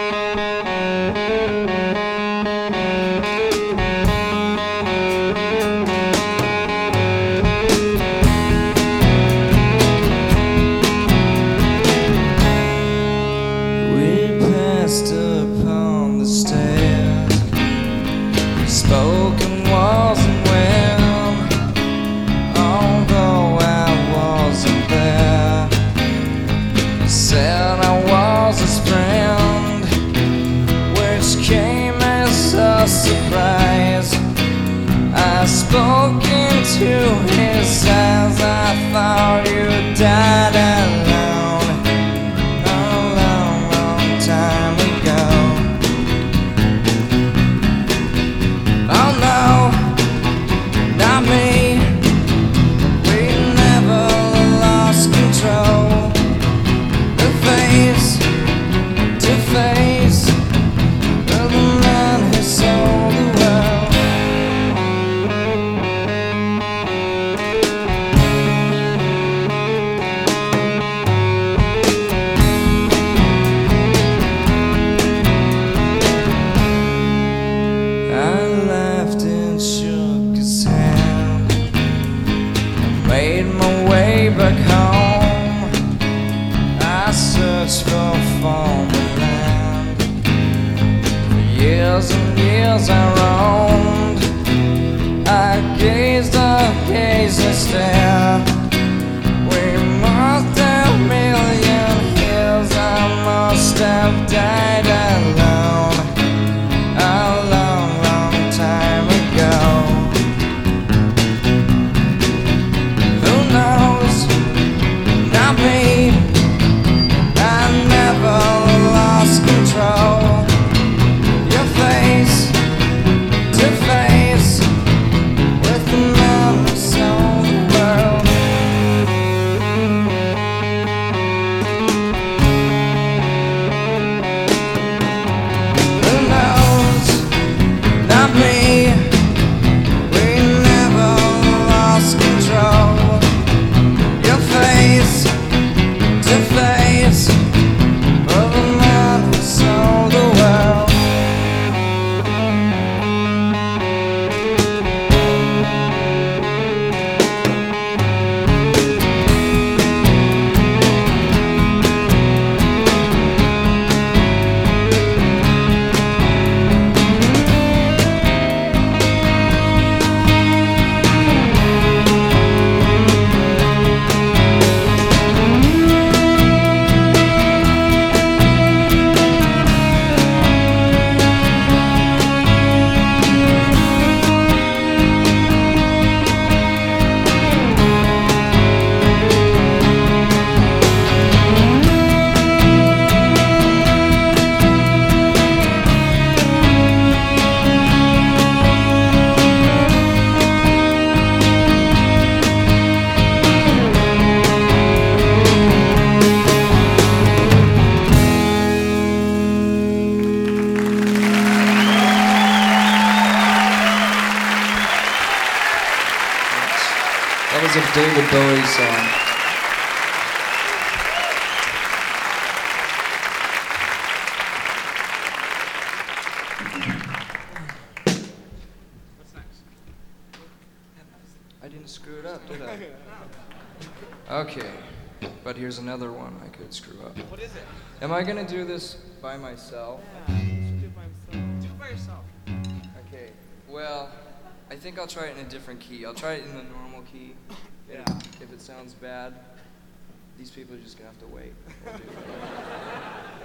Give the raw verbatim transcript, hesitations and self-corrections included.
David Bowie song. What's next? I didn't screw it up, did I? Okay, but here's another one I could screw up. What is it? Am I gonna do this by myself? Yeah, you should do it by himself. Do it by yourself. Okay, well, I think I'll try it in a different key. I'll try it in the normal key. Yeah. If it sounds bad, these people are just gonna have to wait. We'll do it.